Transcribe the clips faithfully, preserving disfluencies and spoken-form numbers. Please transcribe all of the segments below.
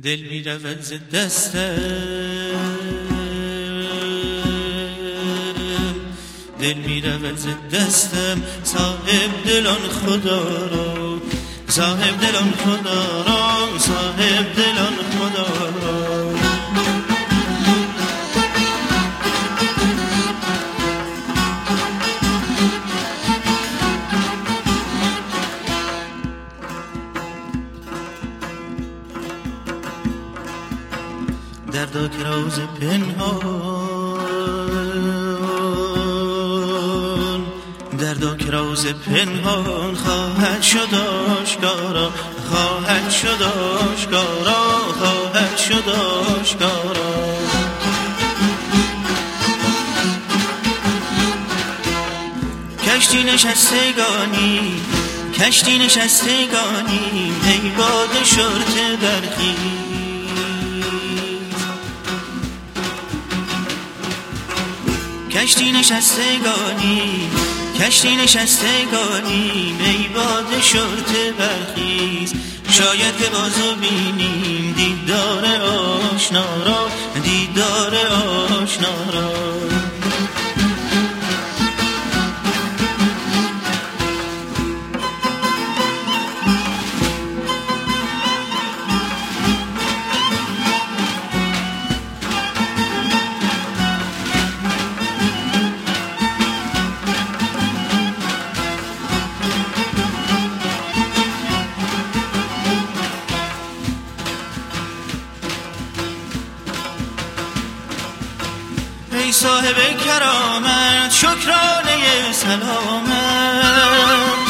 دل می رود ز دستم، دل می رود ز دستم، صاحب دلان خدا را، صاحب دلان خدا را، صاحب دلان خدا را. دردا که راز پنهان، دردا که راز پنهان خواهد شد آشکارا، خواهد شد آشکارا، خواهد شد آشکارا. کشتی نشستگانی، کشتی نشستگانی، ای باد شرط برخی. کشتی نشستگانی، کشتی نشستگانی، ای باد شرط برخیز. شاید که بازو بینیم دیدار آشنا را، دیدار آشنا را. ای صاحب کرامت شکرانه سلامت،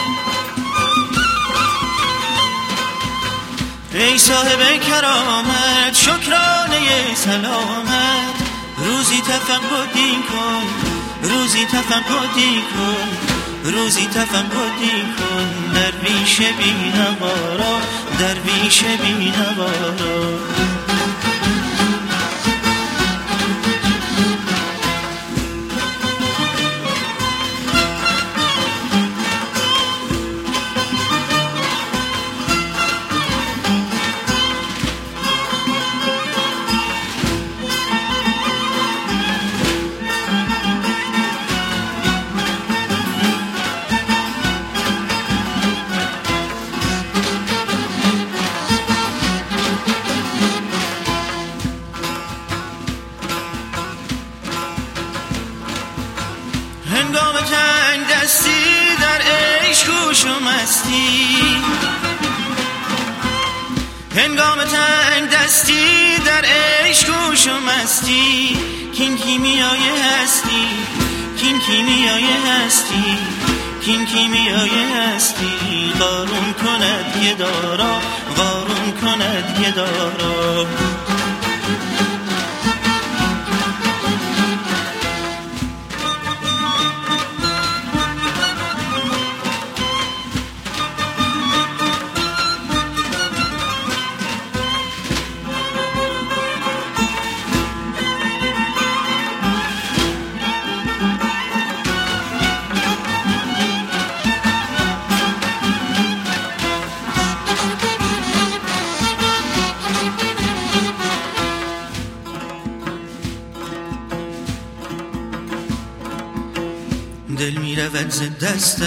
ای صاحب کرامت شکرانه سلامت. روزی تفقدی کن، روزی تفقدی کن، روزی تفقدی کن، درویش بی‌نوارا، درویش بی‌نوارا. هنگام تنگ دستی در عشق گوش و مستی، هنگام تنگ دستی در عشق گوش و مستی. کین کیمیای هستی، کین کیمیای هستی، کین کیمیای هستی. قارون کند یه دارا، قارون کند یه دارا. دل می رود ز دستم،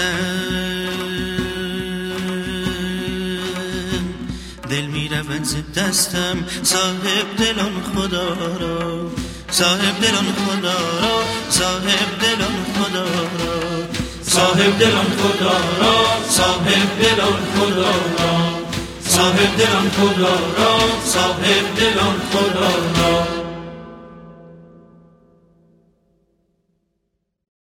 دل می رود ز دستم، صاحب دلان خدا را، صاحب دلان خدا را، صاحب دلان خدا را. صاحب دلان خدا را، صاحب دلان خدا را، صاحب دلان خدا را، صاحب دلان خدا را.